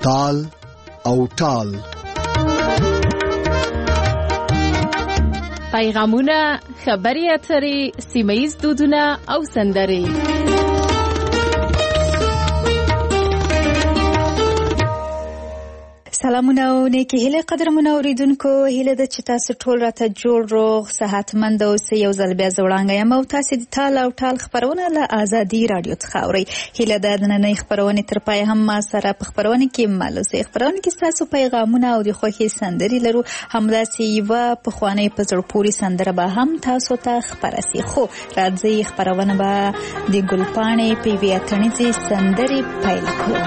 تال او ټال. پیغامونه، خبري اترې، سیمه‌ییز دودونه او سندرې. سلامونه او نیکی هیله قدرمنو اوریدونکو، هیله ده چې تاسو ټول راته جوړ روغ صحتمند اوسئ. یو ځل بیا زه وړاندې یم او تاسو د تال او ټال خبرونه له آزادي رادیو څخه اورئ. هیله ده د نننۍ خبرونې تر پای هم ما سره په خبرونه کې مل اوسئ. خبرونه کې ستاسو پیغامونه او د خوښۍ سندرې لرو. همداسې یوه پخوانۍ په زړه پورې سندره به هم تاسو ته خپره سي. خو راځئ خبرونه به د ګلپاڼې په یوې اتڼیزې سندرې پیل کړو.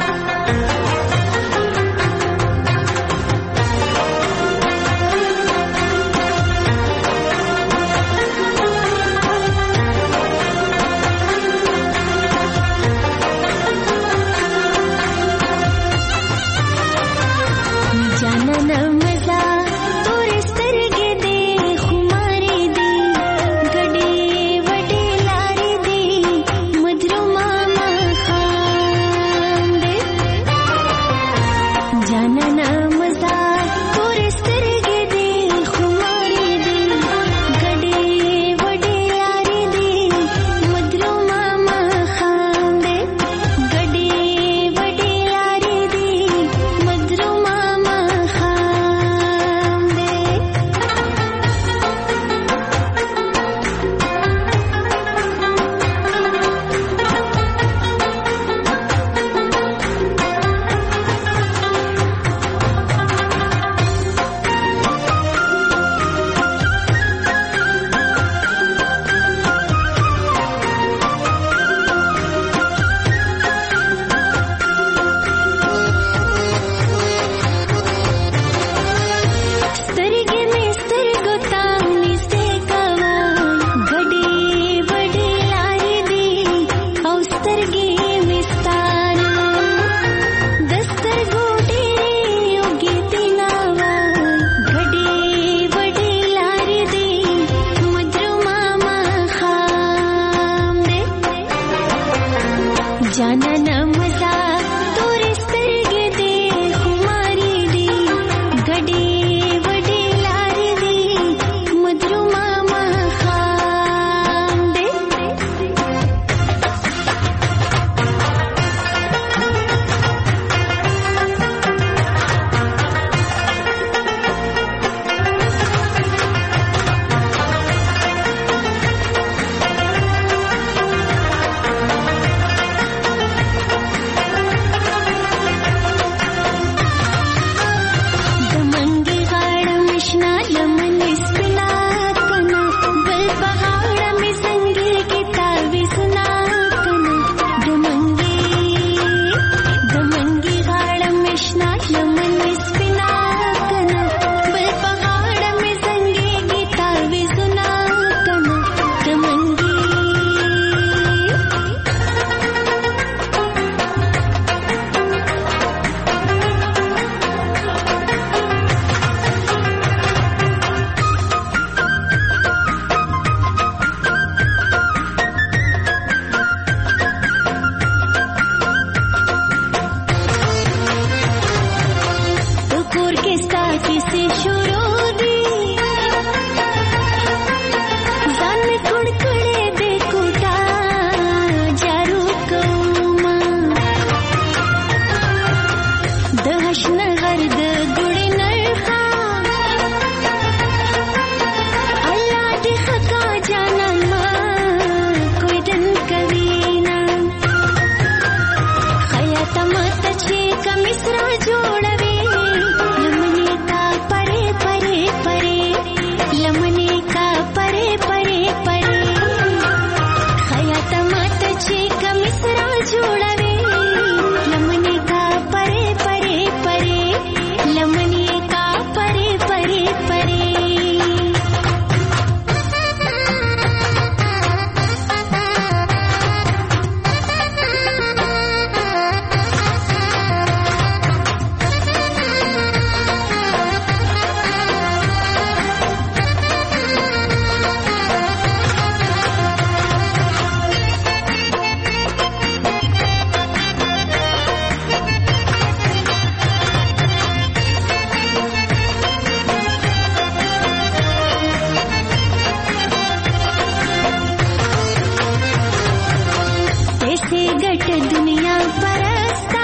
से गट दुनिया परस्ता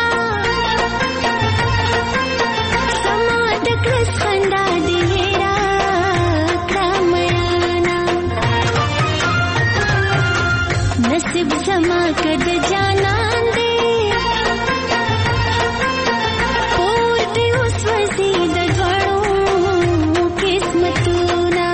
समात कृस खंदा दिहेरा क्रमयाना नसीब समा कद जाना दे पूर्ति उस वसीद द्वड़ों किस्मतूना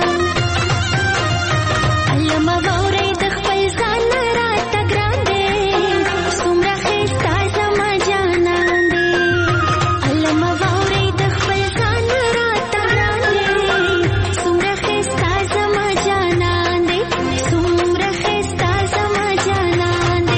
अल्लामा बाउरे दखपल सान रात ग्रांदे सुमरा खिस्ता समा जाना दे अल्लामा बाउरे दखपल सान रात ग्रांदे सुमरा खिस्ता समा जाना दे सुमरा खिस्ता समा जाना दे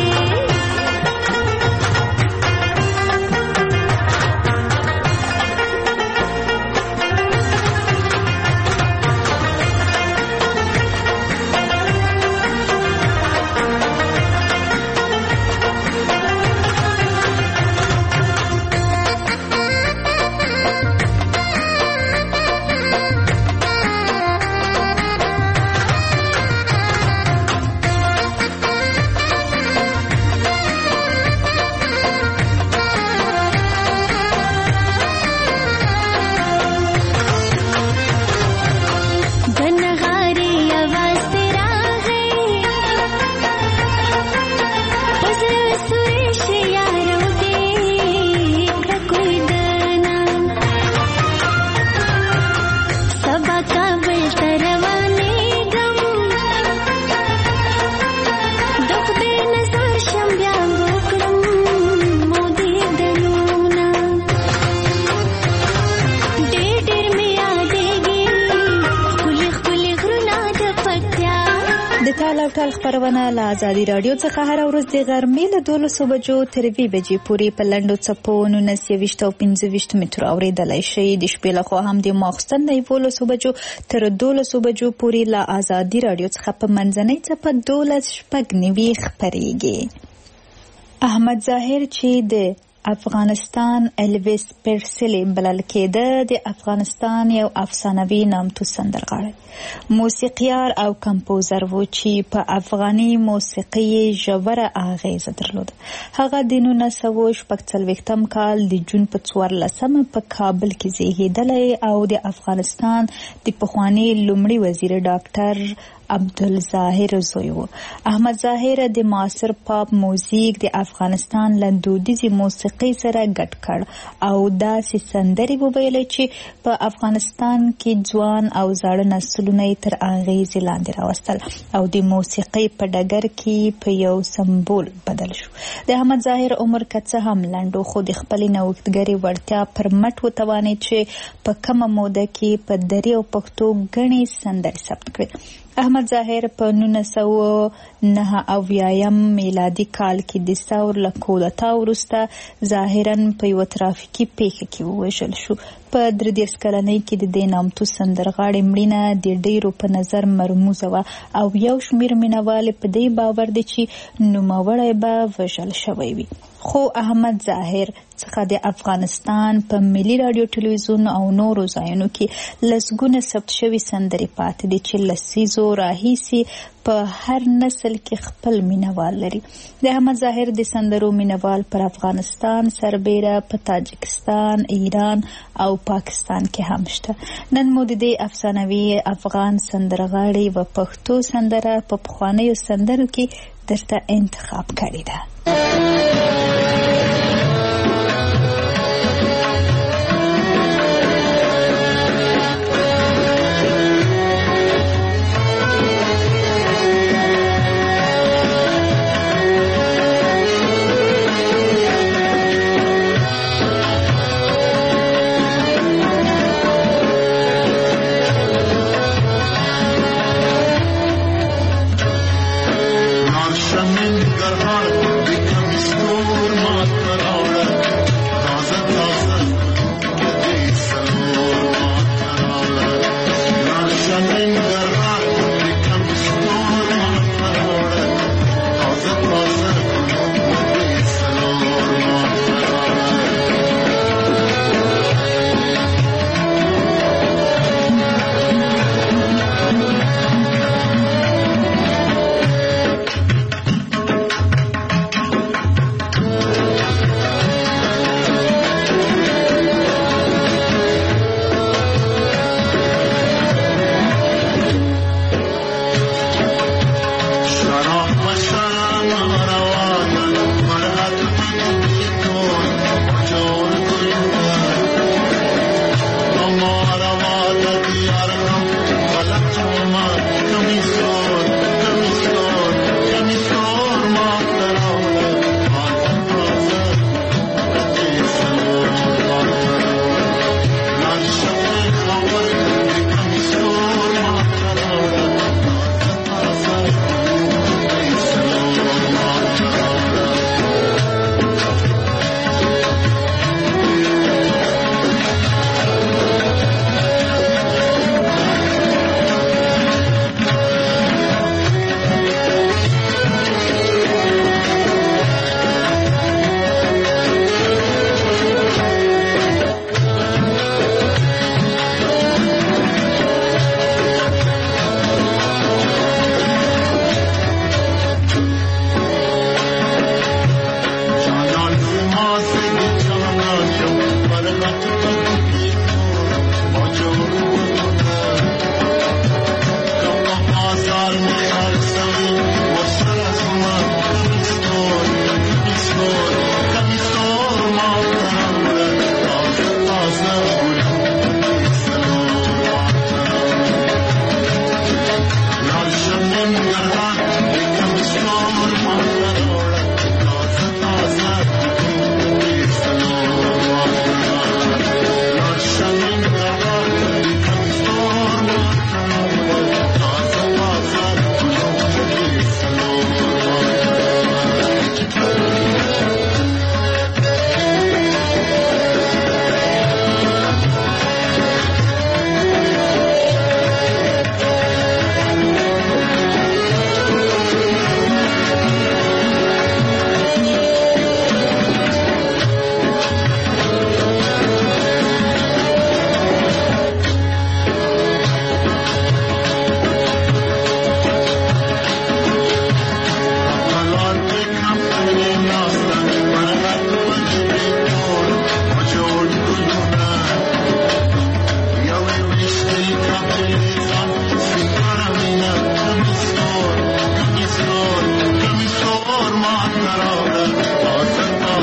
गनगारी आवाज तेरा है उस सुरेश यारों देख कोई दाना सबा काबल तरवाने गम दुख दे नजर शम्या बोकरम मोदी दलूना डेर में आदेगी खुली घरुना د پکتیا د ټال او ټال خبرونه له ازادي رادیو څخه هر ورځ د غرمې له 12 بجو تر 2 بجې پورې په لنډو څپو 19 او 15 مترو اوریدلای شئ. د شپې له خوا هم د ماخستن د 12 بجو تر 12 بجو پورې له ازادي رادیو څخه په منځنۍ څپه 12 خبريږي. احمد ظاهر چې د افغانستان الویس پرسلی بلل کېده د افغانستان یو افسانوي نامتو سندرغاړی موسیقیار او کمپوزر و چې په افغاني موسیقي ژوره اغیزه درلوده. هغه د 1940 کال د جون په 14 په کابل کې زیږیدلی او د افغانستان د پخوانی لومړي وزیر ډاکټر عبدالظاهر زوی و. احمد ظاهر د معاصر پاپ موزیک د افغانستان له دودیزې موسیقۍ سره ګډ کړ او داسې سندرې وویلې چې په افغانستان کې ځوان او زاړه نسلونه یې تر اغیزې لاندې راوستل او د موسیقۍ په ډګر کې په یو سمبول بدل شو. د احمد ظاهر عمر که څه هم لنډ و خو د خپلې نوښتګرې وړتیا پر مټ وتوانېد چې په کمه موده کې په دري او پښتو ګڼې سندرې ثبت کړي. احمد ظاهر په 1989 میلادي کال کې د ثور له کودتا وروسته ظاهراً په یوه ترافیکي پیښه کې ووژل شو. په 33 کلنۍ کې د دې نامتو سندرغاړي مړینه د ډیرو په نظر مرموزه وه او یو شمېر مینوال په دې باور دي چې نوموړی به وژل شوی وي. خو احمد ظاهر څخه د افغانستان په ملي رادیو ټلویزیون او نورو ځایونو کې لسګونه ثبت شوي سندرې پاتې دي چې لسیزو راهیسې په هر نسل کې خپل مینوال لري. د احمد ظاهر د سندرو مینوال پر افغانستان سربیره په تاجکستان، ایران او پاکستان کې هم شته. نن مو د دې افسانوي افغان سندرغاړي و پښتو سندره په پخوانیو سندرو کې درته انتخاب کړې ده. Our shaman, the heart becomes storm.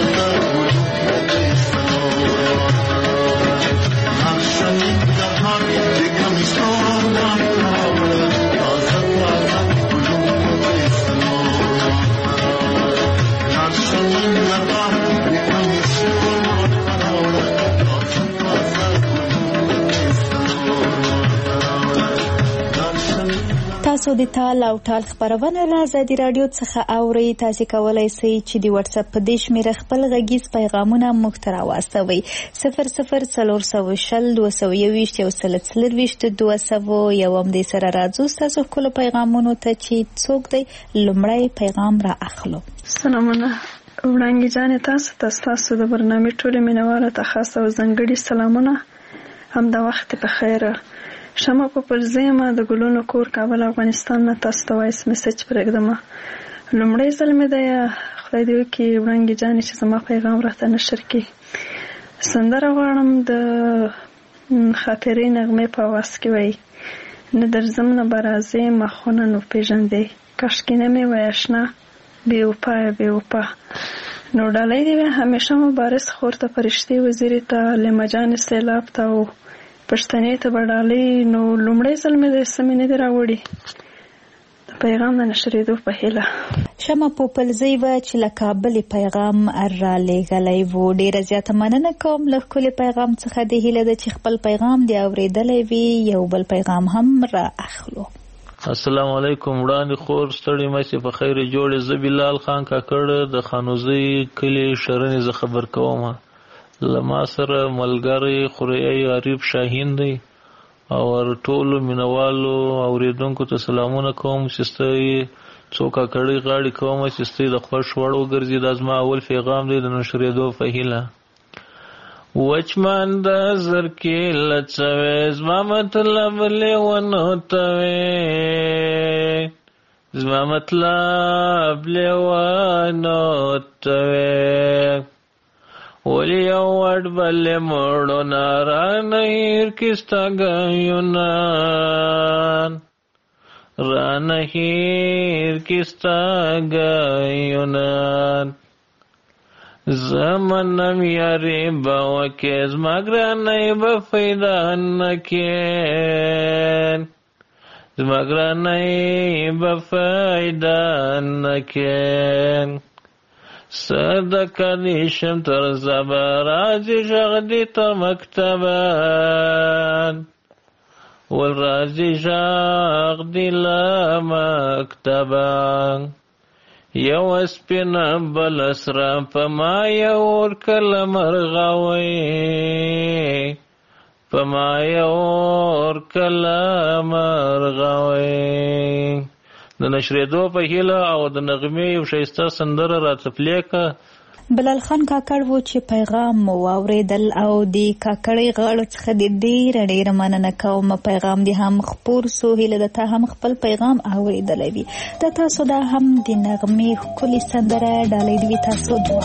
تاسو د تال او ټال خبرونه له ازادي رادیو څخه اورئ. تاسو کولای شئ چې د واتس اپ په دې شمیره خپل غږیز پیغامونه موږ ته راواستوئ. 00402021 یو هم دې سره راځو ستاسو ښکلو پیغامونو ته چې څوک دی. لومړی پیغام را اخلو. سلامونه وړاندې جانې تاسو د برنامې ټولې مینوالو ته خاص او ځانګړي سلامونه. همدا وخت په خیر. شمع په پرزیمه د ګلونو کور کابل افغانستان نه تاسو ته وایس میسج پرېږدم. لومړی ځل مې دی خدای دې وکړي وړاندې جانې چې زما پیغام راته نشر کړي. سندره غواړم د خاطرې نغمې په آواز کې وایي نه درځم نه به راځې ما خو نن وپېژندې کاشکې نه مې وای اشنا بې وفا بې وفا. نو ډالۍ دې وي همیشه مبارز خور ته فرشتې وزیرې ته لمه جانې سیلاب ته او پښتنې ته بډالۍ. نو لومړی ځل مې د سمې نه دی راوړي د پیغام د نشرېدو په هیله. شمع پوپلزی و چې له کابل پیغام را لېږلی و. ډېره زیاته مننه کوم له ښکلي پیغام څخه. د هیله ده چې خپل پیغام دې اورېدلی وي. یو بل پیغام هم را اخلو. السلام علیکم وړاندې خور ستړي مې په خیر جوړې. زه بلال خان کاکړ د خانوزۍ کلي شرنې زه خبر کوم. لما سره ملګری خورئی عریب شاهین دی او ټولو مینوالو اوریدونکو ته سلامونه کوم. چې ستاسو څو کاکړی غاړي کوم چې ستاسو د خوښ وړ وګرځي. دا زما اول پیغام دی د نشریدو په هیله. وچمان د زرکې لڅوي زما مطلب لیونو توي زما مطلب لیونو توي ولی یو وړ بلې مړو نارانه هیر کستا ګایونان رانه هیر کستا ګایونان زمنم یاری باوکې زما ګرانې به فایده نکین زما ګرانې به فایده نکین. صدقه دیشم تر زبرازی جغدی تر مکتبان والرازی جغدی لمکتبان یو اسپین بل اسرا پا ما یور کل مرغوی پا ما یور کل مرغوی. د نشریدو په هیله او د نغمې یو ښایسته سندره راته پلی کړه. بلال خان کاکړ و چې پیغام مو واورېدل او د کاکړۍ غاړو څخه د ډېره مننه کوم. پیغام دې هم خپور سو. هیله ده ته هم خپل پیغام اورېدلی وي. د تاسو دا هم د نغمې ښکلې سندره ډالۍ دې وي تاسو جواب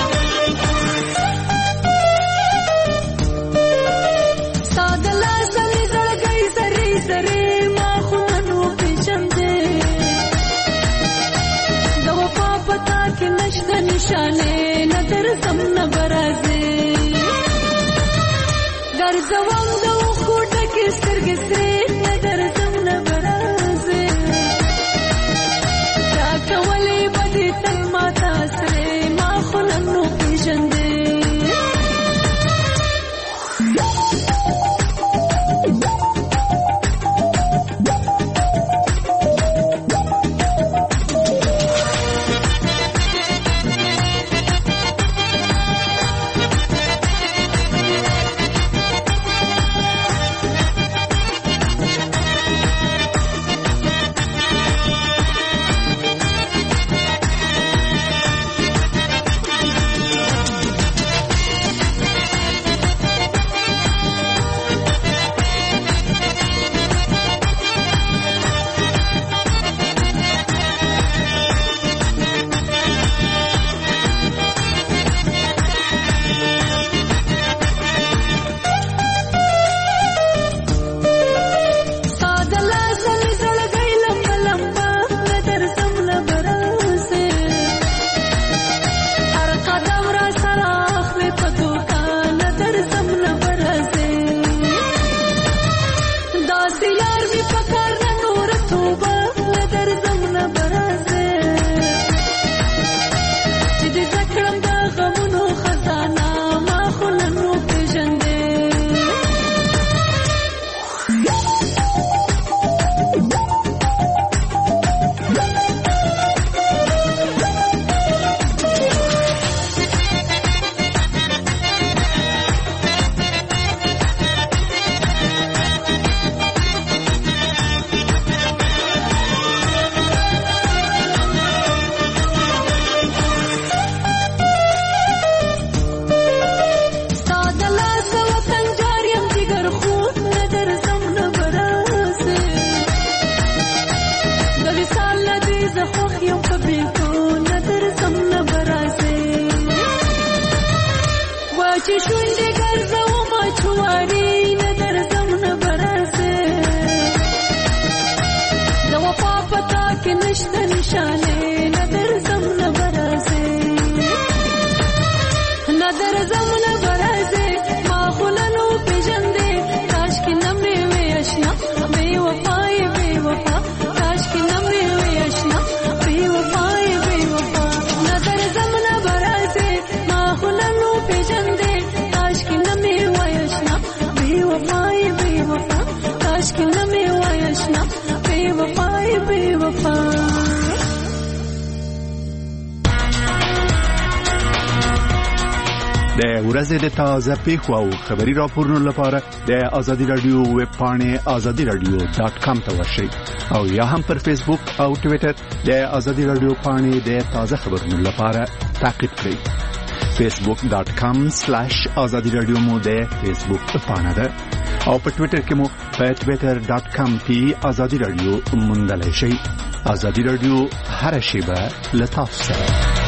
سادلا نشانه ندر سم نبرازه ګرځوم د خوټه کې سترګې سرې ندر سم نبرازه دا کولې بدې تل ماته سرې ما خلنو پیژندې د ورځې د تازه پیښو او خبري راپورونو لپاره د آزادي رادیو ویب پاڼې azadiradio.com ته ورشئ او یا هم پر فیسبوک او ټوئیټر د آزادي رادیو پاڼې د تازه خبرونو لپاره تعقیب کړئ. facebook.com/azadiradio مو د فیسبوک پاڼه ده او په ټوئیټر کې مو په twitter.com کې آزادي رادیو موندلای شئ. آزادي رادیو هر شیبه لتاف سره.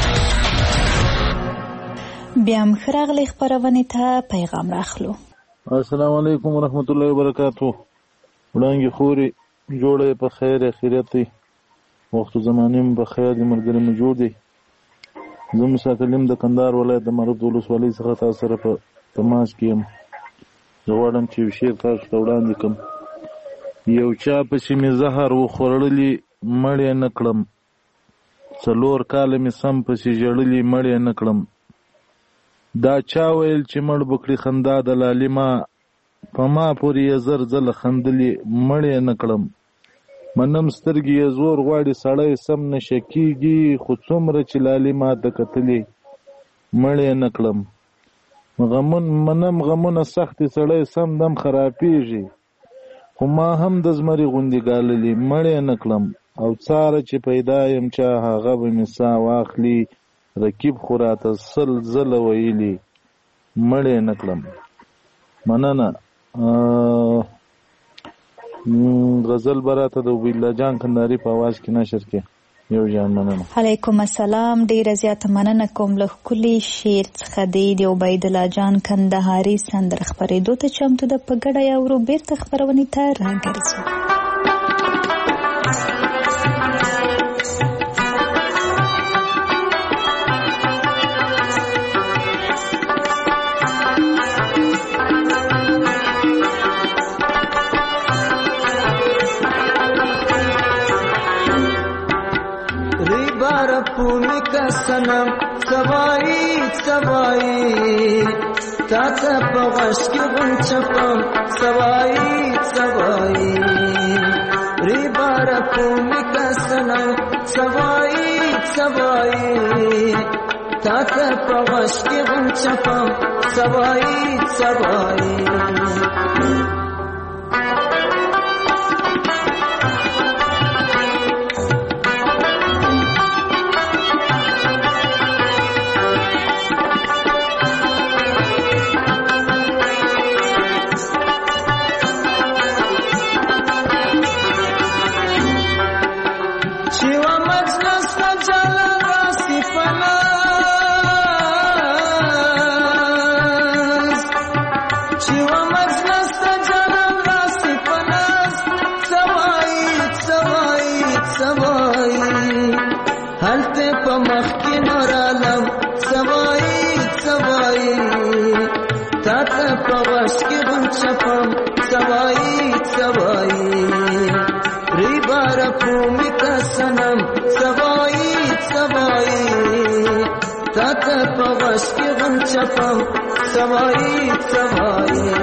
بیا هم خراغلی خبرونه ته پیغام راخلو. السلام علیکم ورحمت الله وبرکاتہ. وړاندې خوري جوړه په خیر اخرت وخت زمانیم په خیر مرګرم جوړ دی. زه مساکلم د کندهار ولایت د مرود ولسوالۍ څخه تاسو سره په تماس کې یم. زه غواړم چې یو شعر تاسو ته وړاندې کړم. یو چا پسې مې زهر وخوړلي مړ یې نه کړم، 4 کاله مې سم پسې ژړلي مړ یې نه کړم. دا چا ویل چې مړ بکړي خندا د لالما، په ما پورې یې زر ځله خندلي مړ یې نه کړم. منم سترګې یې زور غواړي سړی سم نشه کېږي، خو څومره چې لالي ما ته کتلې مړ یې نه کړم. منم غمونه سختې سړی سم دم خرابېږي، خو ما هم د زمري غوندې ګاللي مړ یې نه کړم. او څاره چې پیدا یم چا هغه به مې ساه واخلي، رکیب خو راته 100 ځله ویلي مړ یې نه کړم. مننه. غزل براته د عبیدالله جان کندهاري په आवाज کې نشر کې یو جان مننه. علیکم السلام. ډیره زیاته مننه کوم له کلی شعر څخه دی عبیدالله جان کندهاري سندره خبرېدو ته چمتو د پګړه یا ورو بیرته خبرونه ته راګرځو. کا سنم سوایی سوایی تا تا پغش کی غن چپم سوایی سوایی ری بار کومی کا سنم سوایی سوایی تا تا پغش کی غن چپم سوایی سوایی سوایی سوایی ری بار کومی کا سنم سوایی سوایی تا تا پغش کی غن چپم سوایی سوایی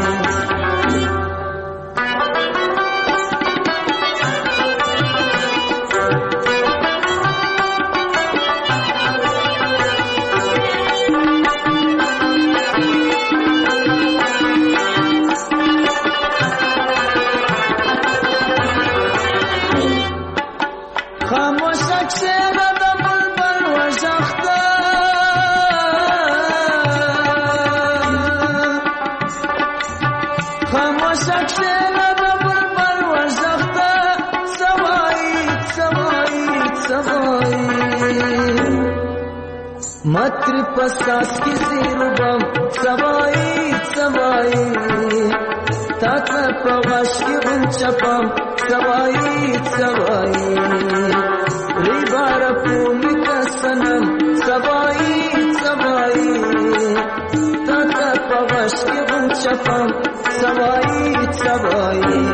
متر پساس کی زیربم سوایی سوایی تا تا پغش کی غن چپم سوایی سوایی ری بار کومی کا سنم سوایی سوایی تا تا پغش کی غن چپم سوایی سوایی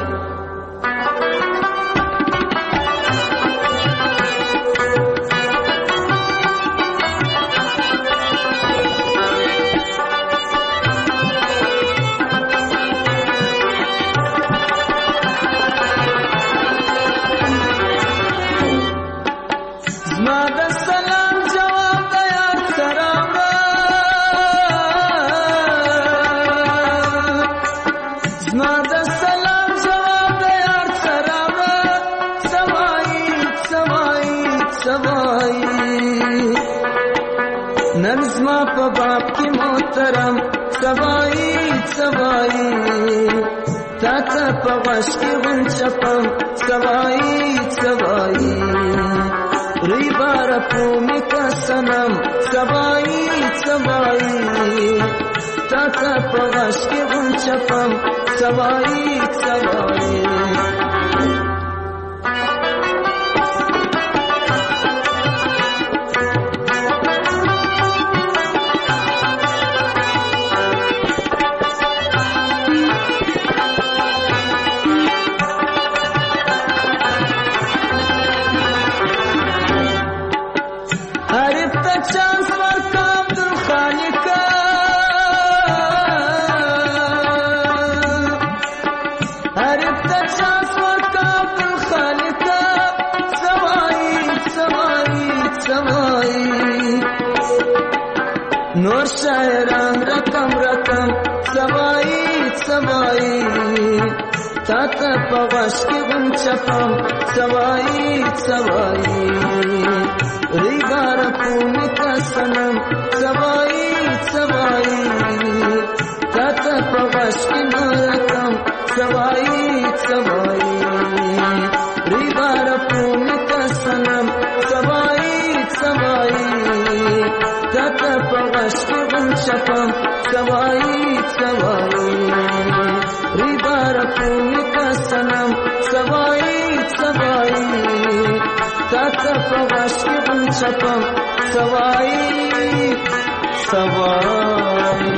نظم په باب کی محترم سوایی سوایی تا تا پغش کی غن چپم سوایی سوایی ری بار کومی کا سنم سوایی سوایی تا تا پغش کی غن چپم سوایی سوایی نور شاعران رقم رقم سوایی سوایی تا تا پغش کی غن چپم سوایی سوایی ری بار کومی کا سنم سوایی سوایی تا تا پغش کی نور رقم سوایی سوایی ری بار کومی کا سنم سوایی سوایی تا تا پغش کی غن چپم سوایی سوایی ری بار کومی کا سنم سوایی سوایی تا تا پغش کی غن چپم سوایی سوایی.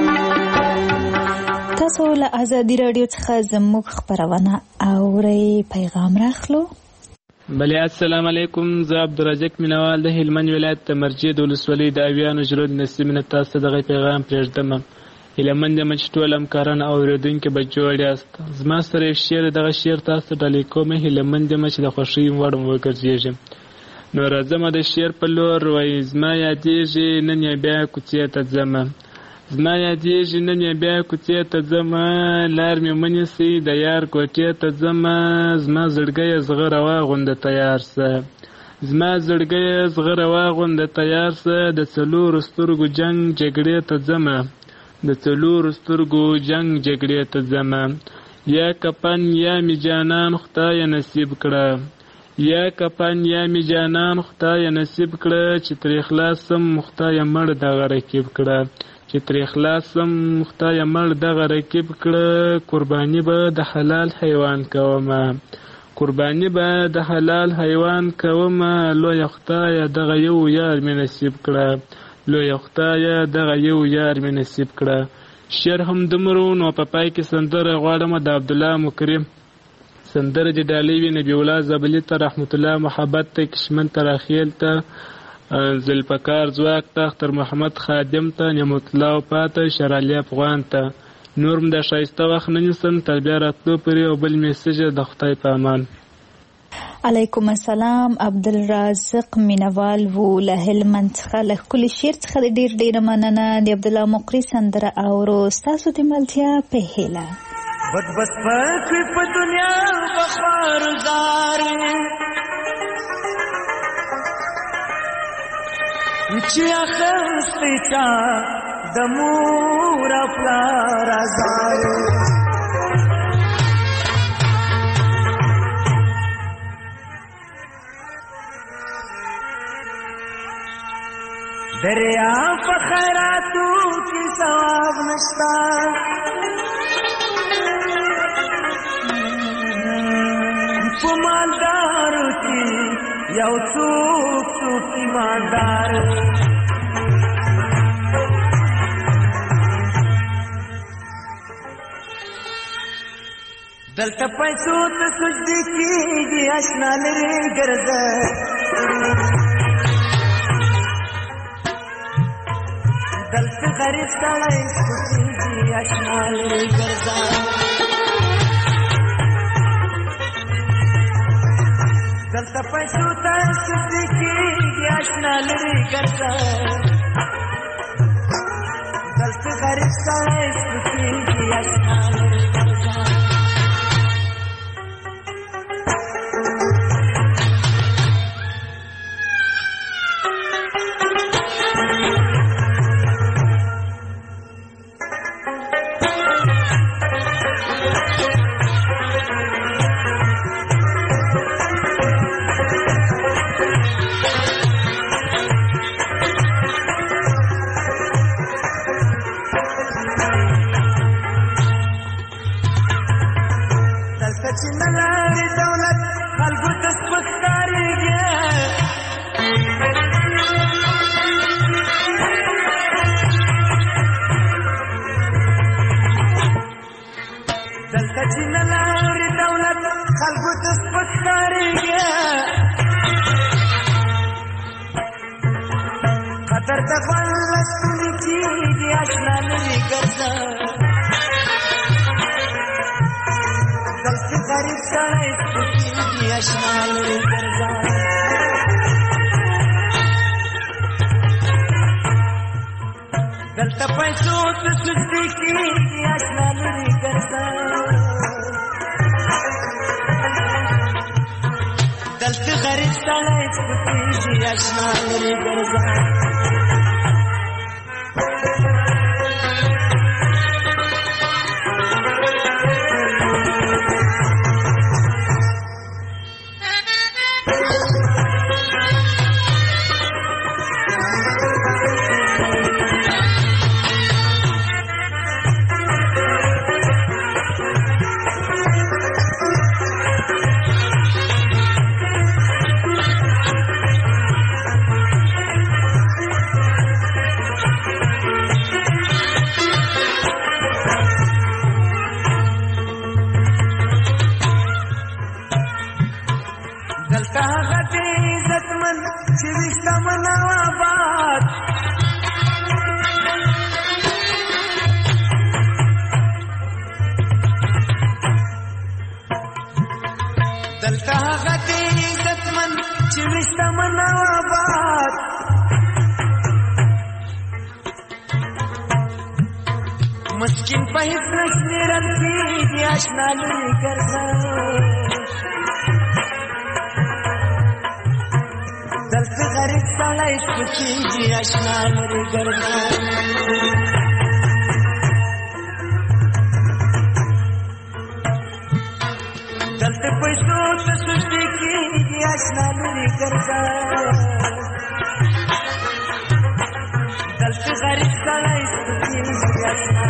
تاسو له ازادي رادیو څخه زموږ خبرونه اورئ. پیغام راخلو. بله السلام علیکم. زه عبدالرزاق مینوال د هلمند ولایت د مرجید ولسوالۍ د اویانو ژرود نسیم نه تاسو ته دغه پیغام پرېږدم. هیله منده یم چې ټول همکاران او اورېدونکي به جوړ یاست. زما سره یو شعر دغه شعر تاسو ته ډالۍ کوم. هیله مند یم چې د خوښۍ وړ وګرځېږم. نو راځمه د شعر په لور. وایي زما یادېږي نن یې بیا کوڅې ته ځمه، زما یادېږي نن یې بیا کوڅې ته ځمه، لار مې ونیسئ د یار کوټې ته ځمه، زما زړګیه زغره واغونده تیار سه، زما زړګیه زغره واغونده تیار سه، د څلورو سترګو جنګ جګړې ته ځمه، د څلورو سترګو جنګ جګړې ته ځمه، یا کفن یا می جانان خدای نصیب کړه، یا کفن یا می جانان خدای نصیب کړه، چې ترې خلاصم خدای مړ دغه رکیب کړه، چې ترې خلاصم خدای مړ دغه رکیب کړه، قرباني به د حلال حیوان کومه، قرباني به د حلال حیوان کومه، لویه خدایه دغه یو یار مې نصیب کړه، لویه خدایه دغه یو یار مې نصیب کړه. شعر هم دومره نو په پای کې سندره غواړم د عبدالله مکرم. سندره د ډالۍ وي نبی الله زبلی ته رحمت الله محبت ته کشمن ته راخیل ته ذوالفقار ځواک ته اختر محمد خادم ته نعمت الله پاته شرالی افغان ته نورم د ښایسته وخت نه نیسم تر بیا راتلو پورې او بل میسج د خدای په امان. علیکم السلام. عبدالرزاق مینوال وو له هلمند څخه له ښکلي شعر څخه ډېره مننه. د عبدالله مقری سندره اورو. ستاسو د ملتیا په هیله. بد بس پکې په دنیا بخار زارې چې اخستې چا د مور پلار زارې دریا په خیراتو کې ثواب نشتا په مالدارو کې یو څوک څوک ایماندار دلته پیسو ته سجدې کېږي اشنا لرې ګرځه دلته غریب سړی سجدې اشنا لرې ګرځه دلته پیسو ته سجدې کېږي اشنا لرې ګرځه دلته غریب سړی سجدې اشنا لرې ګرځه چې ویښتمن او آباد دلته هغه دی عزتمن چې ویښتمن او آباد مسکین په هیڅ نشمیرل کېږي اشنا لرې ګرځه دلته غریب سړی سپکېږي اشنا لرې ګرځه دلته پیسو ته سجدې کېږي اشنا لرې ګرځه دلته غریب سړی سپکېږي اشنا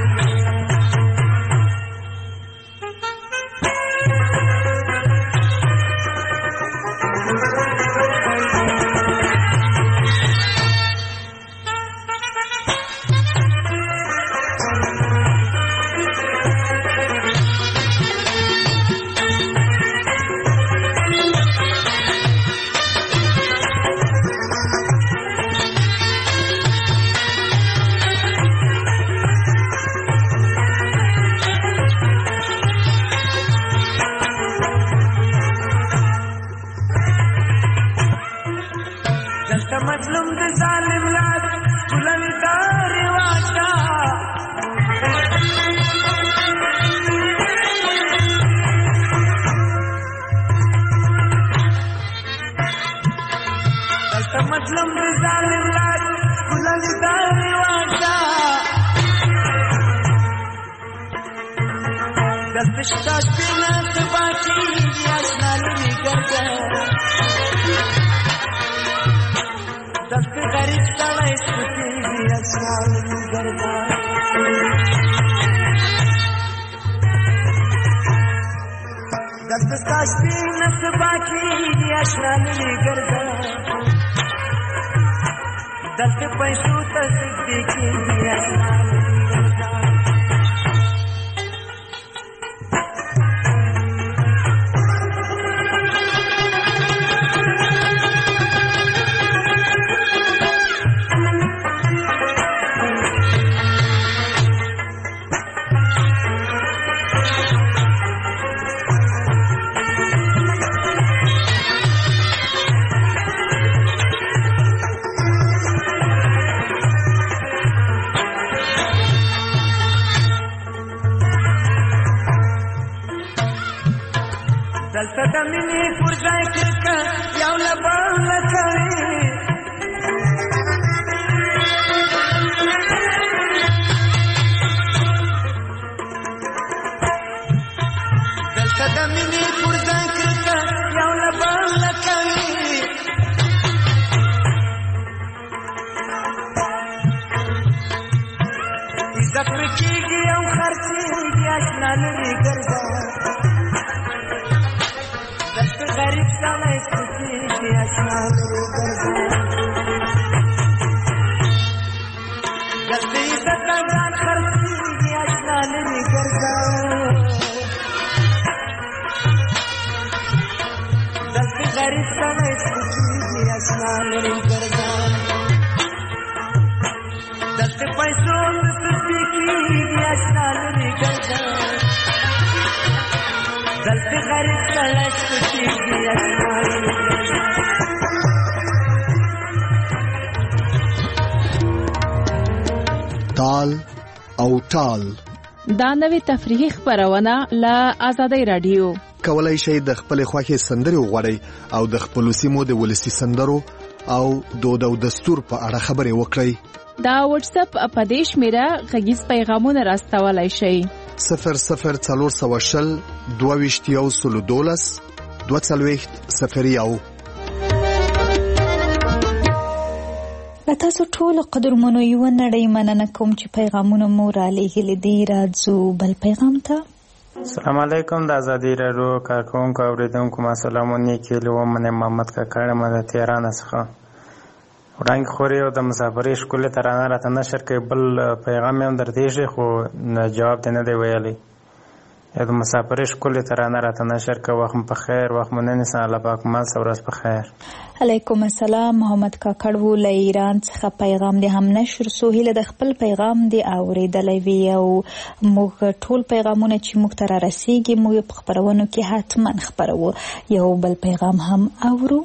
مظلوم د ظالم لاس ټولنې دا رواج ده دلته مظلوم د ظالم لاس ټولنې دا رواج ده دلته شته شپې نه سبا کېږي اشنا لرې ګرځه دلته غریب سړی سپکېږي اشنا لرې ګرځه دلته ستا شپې نه سبا کېږي اشنا لرې ګرځه دلته پیسو ته سجدې کېږي اشنا لرې ګرځه دلته د مینې پر ځای کرکه یو له بله کوي دلته د مینې پر ځای کرکه یو له بله کوي عزت مې کېږي او خرڅېږي اشنا لرې ګرځه غریب سړی سپکېږي اشنا لرې ګرځه دلته عزت ته ځان خرڅېږي اشنا لرې ګرځه دلته غریب سړی سپکېږي اشنا لرې ګرځه دلته پیسو ته سجدې کېږي اشنا لرې ګرځه دلته غریب سړی سپکېږي اشنا لرې ګرځه تال او ټال دا نوې تفریحي خپرونه له آزادۍ رادیو کولای شئ د خپل خوښې سندرې وغواړئ او د خپل سیمو د ولسی سندرو او دود او دستور په اړه خبرې وکړئ. دا واتس اپ په دې شمیره غږیز پیغامونه راستولای شئ 00420 22 تاسو ټول قدرمنو یو نړۍ مننه کوم چې پیغامونه مو را لېږلي دي. راځو بل پیغام ته. السلام علیکم. د ازادي راډیو کارکونکو اوریدونکو ما سلامونه کېلو من محمد کاکړ ما د تهران څخه وړاندې خوري او د مسافرۍ شکل ترانه راته نشر کوي. بل پیغام هم درته شي خو جواب نه دی ویلي. یا د مسافرۍ ښکلې ترانه راته نشر که. وخت په خیر، وخت مو نه نیسم. الله پاک مال څه ورځ په خیر. علیکم السلام. محمد کاکړ و له ایران څخه پیغام دی هم نشر سو. هیله د خپل پیغام دی اوریدلی وي او موږ ټول پیغامونه چې موږ ته را رسیږي موږ په خپرونو کې حتما خپروو. یو بل پیغام هم اورو.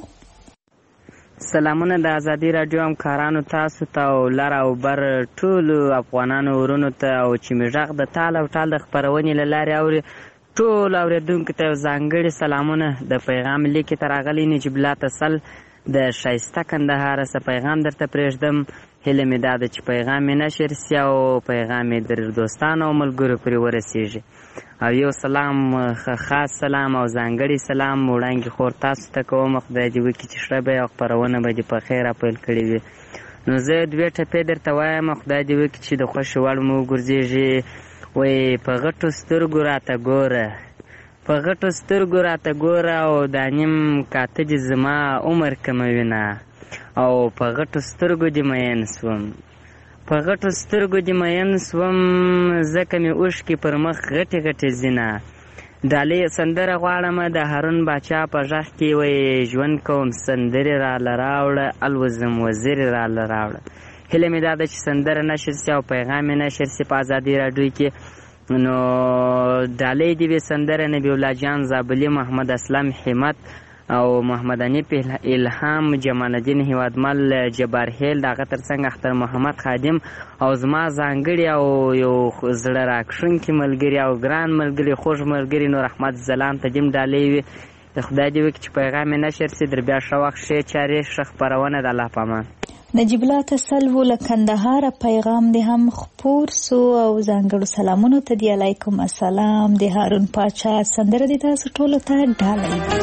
سلامونه د ازادي راډیو همکارانو تاسو ته او لر او بر ټولو افغانانو ورونو ته او چې مې غږ د تال او ټال د خپرونې له لارې اوري ټول اوریدونکو ته یو ځانګړي سلامونه. د پیغام لیک ته راغلی نجیب الله تسل د ښایسته کندهار څخه پیغام درته پرېږدم. هیله مې دا ده چې پیغام مې نشر سي او پیغام مې در دوستانو او ملګرو پرې ورسیږي. او یو سلام، خاص سلام او ځانګړي سلام وړاندې خور تاسو ته کوم. خدای دې وکړي چې ښه به او خپرونه به دې په خیر پیل کړې وي. نو زه دوې ټپې درته وایم. خدای دې وکړي چې د خوښې وړ مو وګرځېږي. وایي په غټو سترګو راته ګوره، په غټو سترګو راته ګوره او دا نیم کاته دې زما عمر کموینه او په غټو سترګو دې مین سوم، په غټو سترګو دې مین سوم ځکه مې اوښکې پر مخ غټې غټې ځینه. ډالۍ سندره غواړمه د هارون باچا په غږ کې. وایي ژوند کوم سندرې راله راوړه، الوزم وزیرې راله راوړه. هیله مې دا ده چې سندره نشر سي او پیغام یې نشر سي په ازادي راډیو کې. نو ډالۍ دې وي سندره نبی الله جان زابلي، محمد اسلم همت او محمد انیف الهام، جمال الدین هیوادمل، جبار هیل، دغه ترڅنګ اختر محمد خادم او زما ځانګړي او یو زړه راکښونکي ملګري او ګران ملګري خوږ ملګري نور احمد ځلان ته دې ډالۍ وي. د خدای دې وکړي چې پیغام یې نشر سي. در بیا ښه وخت ښې چارې ښه خپرونه د الله په امان. نجیب الله تسل و له کندهار پیغام دی هم خپور سو او ځانګړو سلامونو ته دی. علیکم السلام. د هارون پاچا سندره دی تاسو ټولو ته ډالۍ وي.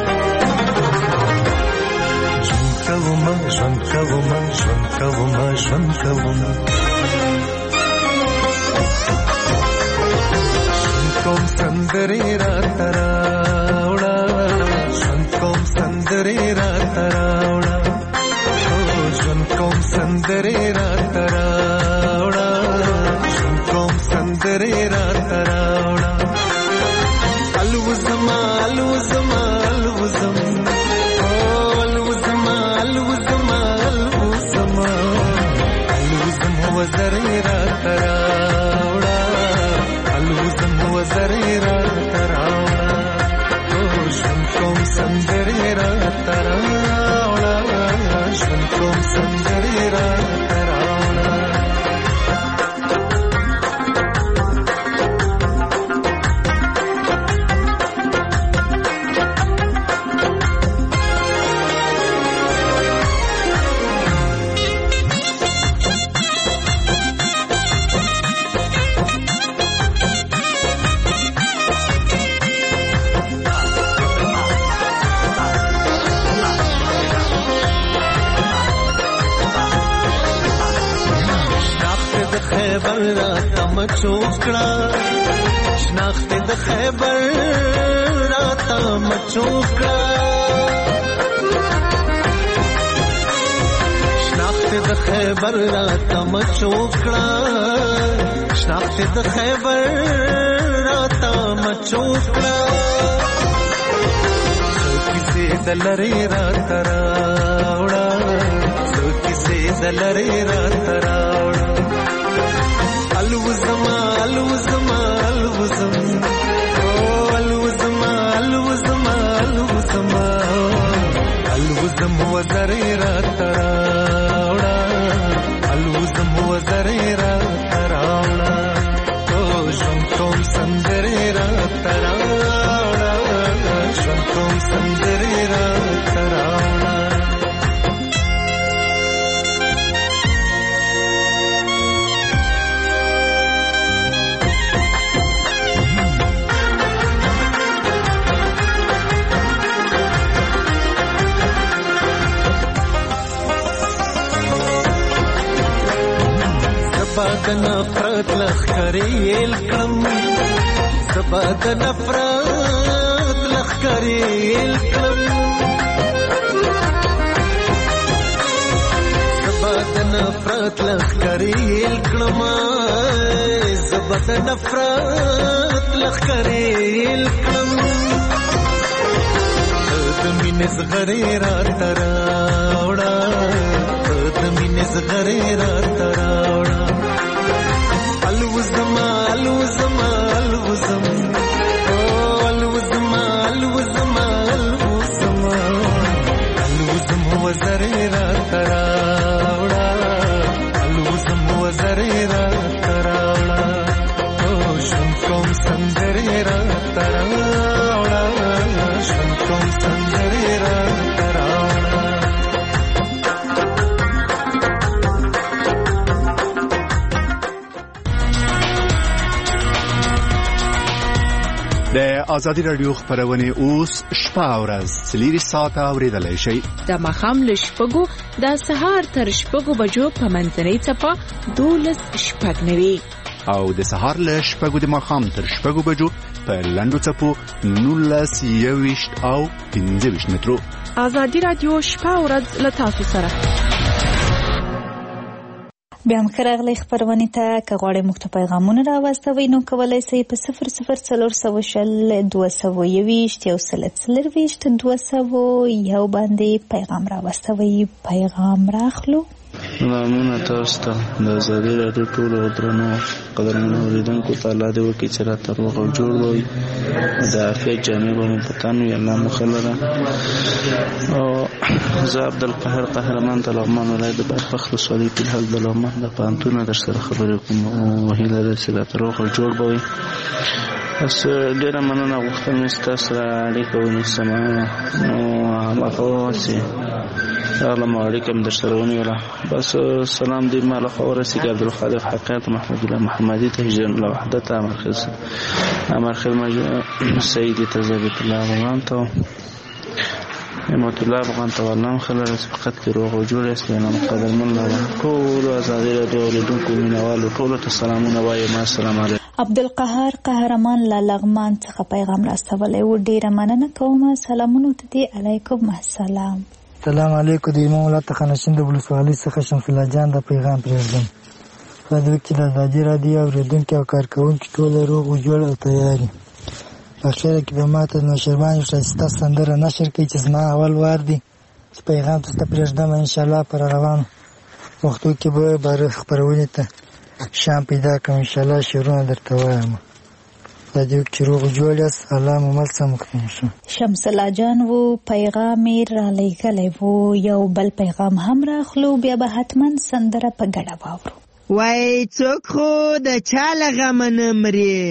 ژوند کومه کوم سندرې راته راوړه، ژوند کوم سندرې راته راوړه، ژوند کوم سندرې راته راوړه، ژوند کوم سندرې راته راوړه. الوزما الوزما الوزم وزرې راته راوړه، الوزم وزرې راته راوړه، ژوند کوم سندرې راته راوړه، ژوند کوم سندرې راته راوړه. چوکړه شناخت د خیبر راته مچوکړه، شناخت د خیبر راته مچوکړه، شناخت د خیبر راته مچوکړه. څو کیسې د لرې راته راوړه، څو کیسې د لرې راته راوړه. الوزما الوزما الوزم الوزما الوزما الوزما الوزم وزرې راته راوړه، الوزم وزرې راته راوړه، ژوند کوم سندرې راته راوړه، ژوند کوم سندرې راته راوړه. د نفرت لخکرې الکم، زبا د نفرت لخکرې الکم، زبا د نفرت لخکرې الکم، بد نفرت لخرې کړم د مینې زغرې راته راوړه د مینې زغرې راته راوړه الوزما الوزما الوزم الوزما الوزما الوزما الوزم وزرې راته راوړه الوزم وزرې راته راوړه ژوند کوم سندرې راته راوړه ژوند کوم سندرې راته راوړه د ازادي رادیو خبرونه اوس شپه او ورځ 4 ساعته اوریدلای شئ د ماښام له 6 د سهار تر 6 بجو په منځنۍ څپه 12:09 او د سهار له 6 د ماښام تر 6 بجو په لنډو څپو 19:20 او 15 مترو. ازادي رادیو شپه او ورځ له تاسو سره. بیا هم راغلی خبرونه ته که غواړئ موږ ته پیغامونه راواستوئ نو کولی شئ په 004021 باندې پیغام راواستوئ. پیغام راخلو. سلامونه تاسو ته د ازادي راډیو ټولو درنو قدرمنو اوریدونکو ته الله دې وکړي چې راته روغ او جوړ وي د عافیت جامې به مو په تن وي الله مو ښه لره. او زه عبدالقهر قهرمان د لغمان ولایت د برفخ ولسوالۍ فلحال د لغمان د پوهنتون در سره خبرې کوم او هیله ده چې راته روغ او جوړ به وي. بس ډېره مننه غوښتل مې ستاسو سره اړیکه ونیسم نو هماغه واسې راغلم او اړیکه مې در سره ونیوله. بس سلام دې ما له خوا ورسېږي عبدالقادر حقیقت محمد الله محمدي ته هجران الله وحدت امرخیل سیدي ته ضبط الله افغان ته نعمت الله افغان ته والله خلل فقط کې روغ او جوړ یاست. نو قدرمن الله ټول ازادي راډیو اوریدونکو مینوالو ټولو ته سلامونه وایم. السلام علیکم. عبدالقهار قهرمان له لغمان څخه پیغام راستولی و. ډېره مننه کوم. سلامونه ته دې علیکم السلام. السلام علیکم. د امام الله تخنشین د ولسوالۍ څخه شمس الله جان د پیغام پرېږدم. خدای دې وکړي د ازادي راډیو اورېدونکي او کارکوونکي ټول روغ او جوړ او تیار وي. په اخره کې به ماته نوشربان یو ښایسته سندره نشر کړي چې زما اول وار دی چې پیغام درته پرېږدم. انشاءالله پر روانو وختو کې به خپرونې ته شام پیدا کړم. انشاءالله شعرونه درته وایم. خدای دې وکړي روغ جوړ یاست. الله مو مل څه مخکې شو. شمس الله جان و پیغام یې رالیږلی و. یو بل پیغام هم راخلو. بیا به حتما سندره په ګډه واورو. وای څوک خو د چا له غمه نه مري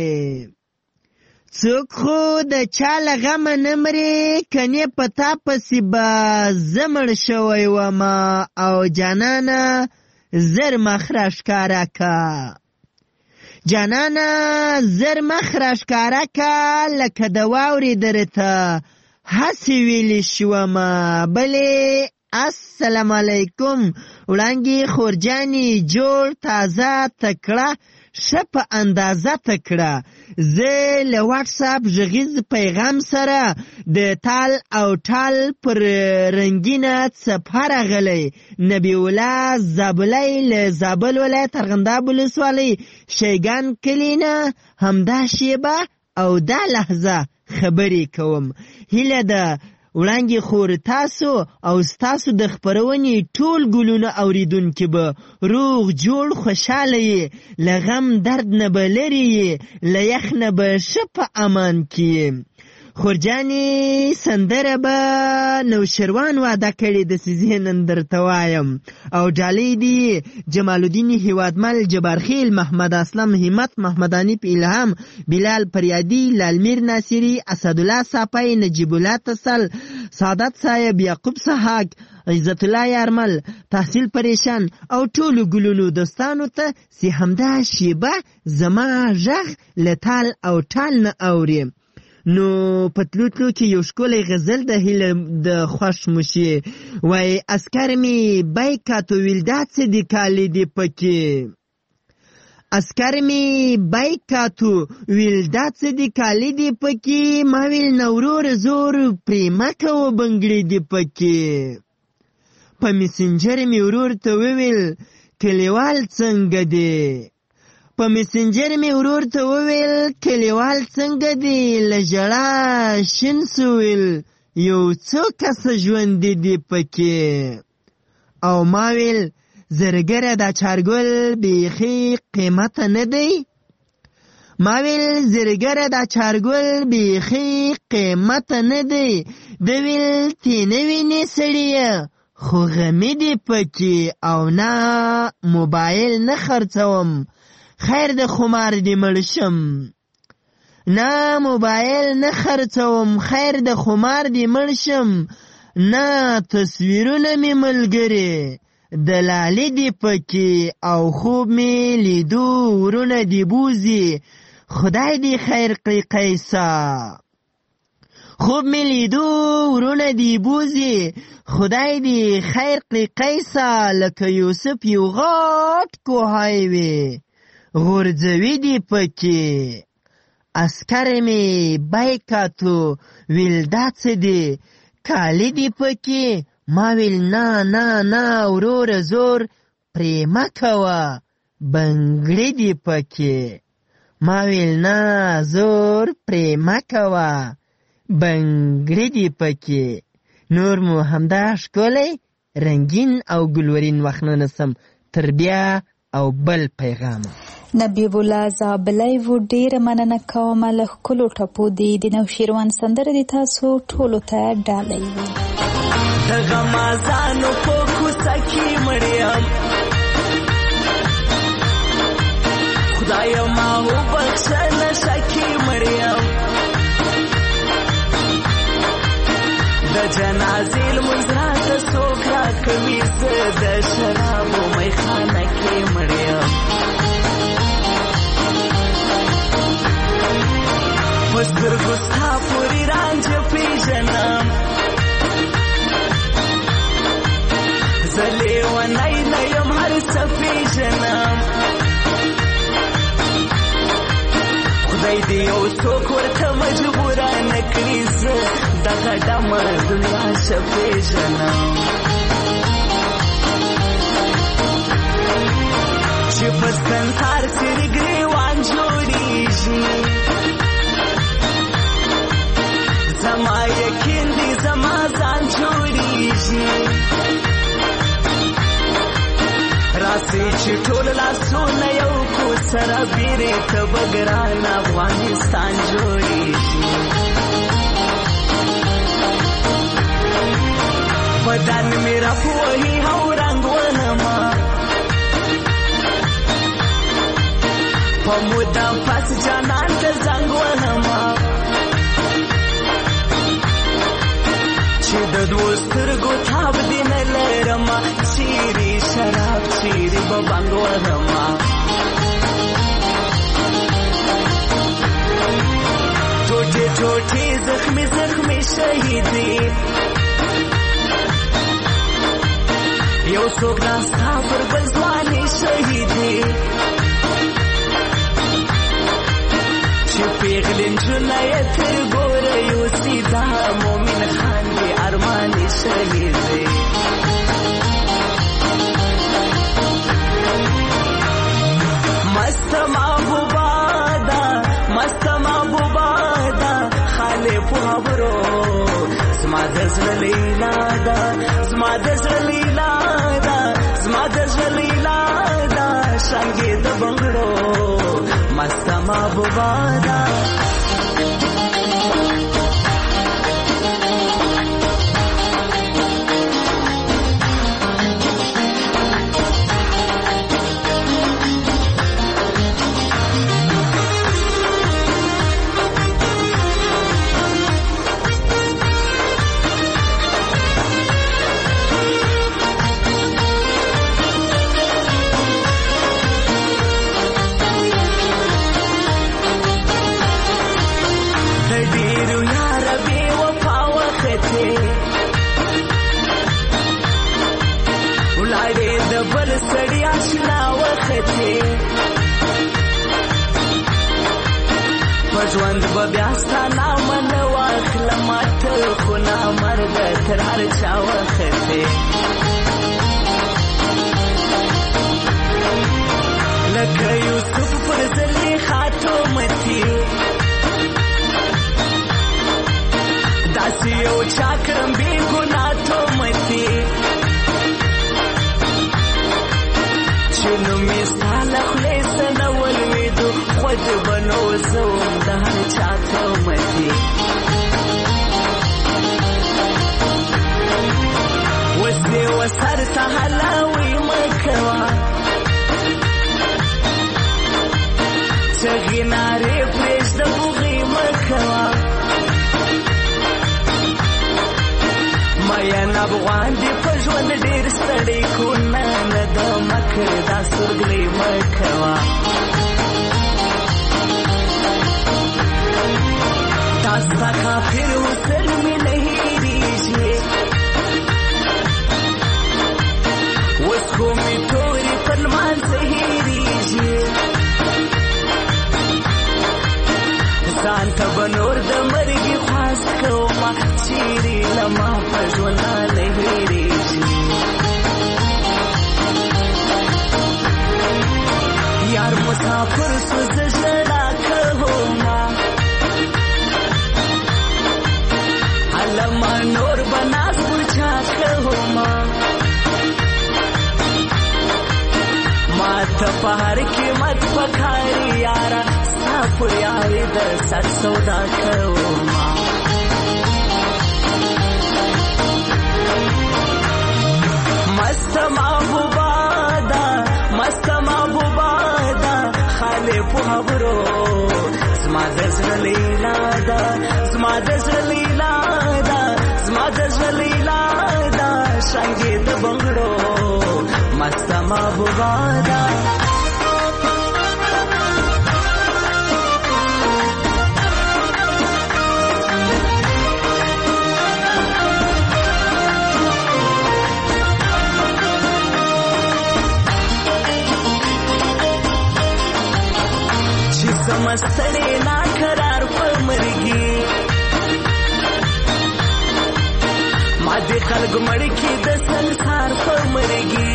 څوک خو د چا له غمه نه مري کنې په تا پسې به زه مړ شوی ومه او جانانه زر مخ راښکاره که جانانه زر مخ راښکاره که لکه د واورې درته هسې ویلې شومه بلې. السلام علیکم. وړانګې خورجانې جوړ تازه تکړه ښه په اندازه تکړه. زه له واټساپ غږیز پیغام سره د تال او ټال پر رنګینه څپه راغلی. نبی الله زابلی له زابل ولایت ارغنداب ولسوالۍ شیګان کلي نه همدا شیبه او دا لحظه خبرې کوم. هیله ده وړانګې خور تاسو او ستاسو د خپرونې ټول ګلونه اوریدونکي به روغ جوړ خوشحاله یې له غم درد نه به لرې یې له یخ نه به ښه په امان کې یې. خورجانې سندره به نوشروان وعده کړې د سیزې نن درته وایم. او ډالۍ دي جمال الدین هیوادمل جبارخیل محمد اسلم همت محمد انیف الهام بلال پریادی لالمیر ناصری اسدالله صافی نجیب الله تسل سعادت صاحب یعقوب سحاق عزت الله یارمل تحصیل پریشان او ټولو ګلونو دوستانو ته چې همدا شیبه زما غږ له تال او ټال نه اوري. نو پتلوتلو کې یو ښکلی غزل د هیله د خوښ مشي. وای اسکر می بایکاتو ویل دا څه دي کالی دی پکې اسکر می بایکاتو ویل دا څه دي کالی دی پکې ما ویل نورور زور پریمه کوو بنګړي دی پکې په میسنجر می ورور ته وویل کلیوال څنګه دی په میسنجر مې ورور ته وویل کلیوال څنګه دی، له ژړا شین سویل، یو څو کسه ژوندي دي پکې. او ما ویل زرګره دا چارګل بیخي قیمته نه دی. ما ویل زرګره دا چارګل بیخي قیمته نه دی. د ویل تی نه وینې سړیه خو غمې دي پکې، او نه موبایل نه خرڅوم، خیر د خمار دې مړ شم. نه موبایل نه خرڅوم، خیر د خمار دې مړ شم. نه تصویرونه مې ملګري دلالي دې پکې، او خوب مې لیدو ورونه دې بوزي، خدای دې خیر کړي قیسا. خوب مې لیدو ورونه دې بوزي، خدای دې خیر کړي قیسا. لکه یوسف یو غټ کوهی وي، غورځوي دې پکې. اسکر مې بای کاتو ویل دا څه دی، کالی دې پکې. ما ویل نه نه نه وروره زور پرې مه کوه، بنګړي دې پکې. ما ویل نه زور پرې مه کوه، بنګړي دې پکې. نور مو همدا ښکلی رنګین او ګلورین وخت نه نسم تر بیا او بل پیغامه. نبیب الله زابلی و ډیره مننه کوم له ښکلو ټپو دي. د نوشیروان سندره دي تاسو ټولو ته ډالۍ وي. د غمازانو په کوڅه کې مړیم، خدایا ما وبخښه نشه کې مړیم. د جنازې لمونځ راته څوک راکوي، زه د شرابو میخانه کې مړیم. په سترګو ستا پورې رانجه پېژنم، زه لیونی نه یم هر څه پېژنم. خدای دې یو څوک ورته مجبوره نه کړي، زه دغه ډمه دنیا ښه پېژنم. چې په سنتار څېرې ګریوان جوړېږي، زما یقین دی زما ځان جوړېږي. راسئ چې ټول لاسونه یو کو سره بیرې ته به ګران افغانستان جوړېږي. بدن مې راپوهي او رنګ ونما، په مدام پس جانان ته زنګ ونما. چې د دوو سترګو تاب دې نه لرمه، چیرې شراب چیرې به بنګ وهمه. ټوټې ټوټې زخمې زخمې شهیدې، یو څوک ناستا پر بل ځوانې شهیدې. چې پیغلې نجونه یې تر ګوره یوسي، دا مومن خان دې ارمانې شهیدې. مست محبوبه ده، مست محبوبه ده، خالې په خبرو زما د زړه لیلا ده، زما د زړه لیلا ده، زما د زړه لیلا ده. شانګې د بنګړو مست محبوبه ده. بل سړی آشنا وختې په ژوند به بیا ستا نامه نه واخلم، ته خو نامرده تر هر چا وختې. لکه یوسف په یو چا کړم بې ګناه تهمتې چې نوم یې ستا له خولې څه نه ولوېدو خود به نو زه وم د هر چا تهمتې اوس دې وسر ته هلاوې مه کوه چغې نارې پرېږده بوغې مه کوه مین افغان دې په ژوند ډېر ستړی کونه نه ده مکر دا سورګلې مه کوه دا ستا کافر وسل مې نه هېرېږي اوس خو مې تورې پر لمانځه هېرېږي ځان ته به نور د مرګي خواست کومه چیرې له ما په ژونده نه هېرېږي یار مسافر سو زه ژړا کومه هلمه نور به ناز ورچا کومه ما ته په هر قیمت پکاري یاره ستا پر یاري د سر سودا کومه مست محبوبه ده مست محبوبه ده خالې په خبرو زما د زړه لیلا ده زما د زړه لیلا ده زما د زړه لیلا ده شانګې د بنګړو مست محبوبه ده چې سمستړې ناقرار په مرګي ما دې خلق مړ کې د سنسار په مرګي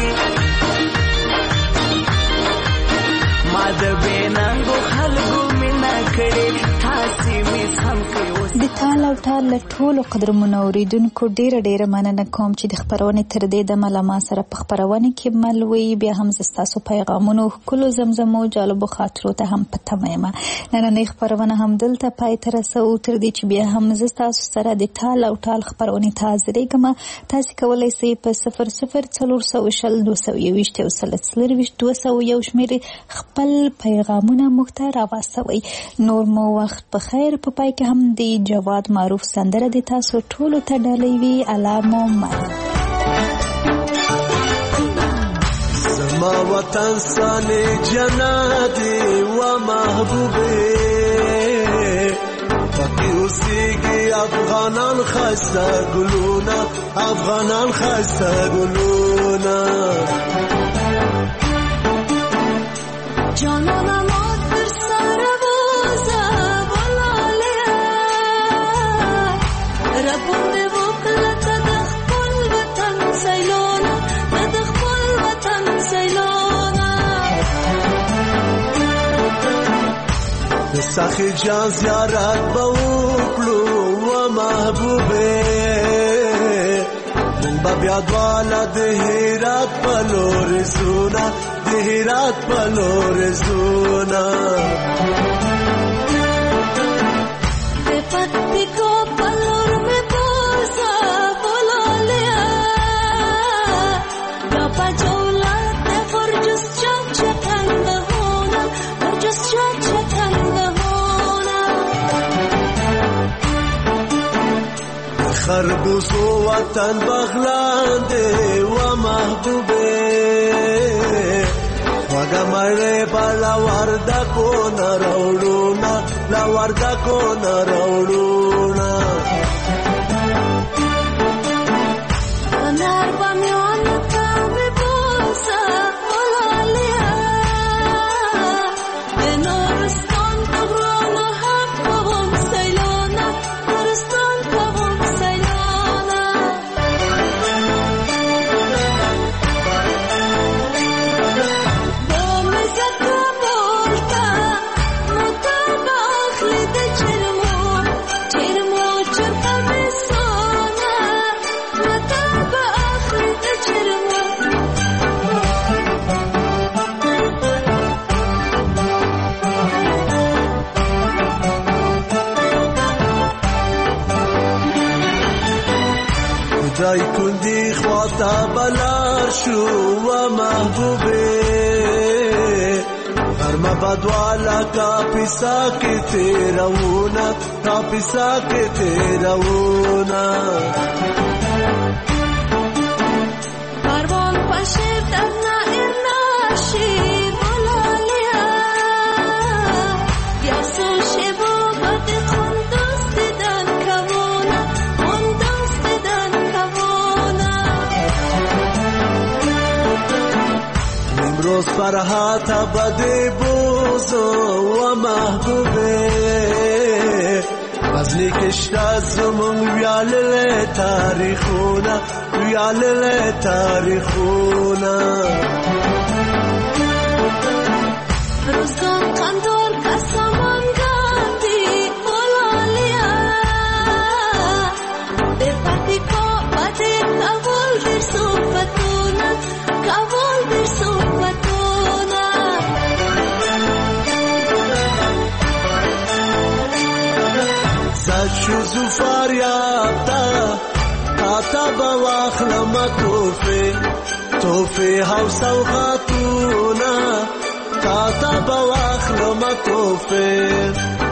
ما د بېننګو خلقو مینه کړې تاسې مې سم کړې د تال او ټال له ټولو قدرمنو اورېدونکو ډېره مننه کوم چې د خپرونې تر دې دمه له ما سره په خپرونه کې مل وئ. بیا هم زه ستاسو پیغامونو ښکلو زمزمو جالبو خاطرو ته هم په تمه یم. نننۍ خپرونه همدلته پای ته رسوو تر دې چې بیا هم زه ستاسو سره د تال او ټال خپرونې ته حاضرېږم. تاسې کولی سئ په 00402022 شمېرې خپل پیغامونه موږ ته راواستوئ. نور مو وخت په خیر. په پای کې هم د جواد معروف سندره د تاسو ټولو ته ډالۍ وي. الله مو مل. زما وطن سانه جنادي و محبوبه پاکی اوسیگی افغانان خسته گلونا افغانان خسته گلونا جانانم پر سر بوزه بلالیا ربونده وکلت دخل وطن سیلونا دخل وطن سیلونا سخی جان زیارت بوکلو و محبوبه من با بیادوالا دهیرات پلور زونا دهیرات پلور زونا به پتی کو پلور میں بوزا بولا لیا گپا جولا تے فرجس چاک چکند ہونا فرجس چاک چکند ہونا خربوزو وطن بغلانده و محبوبه وگا مره با لورده کن روڑونا لورده کن روڑونا انار بامیان کامی بوزا بولا لیا نورستان تغران حق بوم سیلانا نورستان بوم سیلانا بوم زکا بولتا مطابق لده چرمو دایکندی خواتا بلار شو و محبوبه غرمه بدوالا کاپیسا که تیرونا کاپیسا که تیرونا کاروان پشیر دفنا ارناشی بولالیا بیاسون شبو بد خندوز دیدن کمونا خندوز دیدن کمونا نمروز فرحاتا بده بوزو و محبوبه وزنی کشتا زمون ویالل تاریخونا ویالل تاریخونا روزگان قندور کسامان گاندی بولالیا به پاکی کو بده کابل در صفتونا کابل در صفتونا زد شوزو فاریابتا تا بواخلم توفه حوصو خاتونا تا بواخلم توفه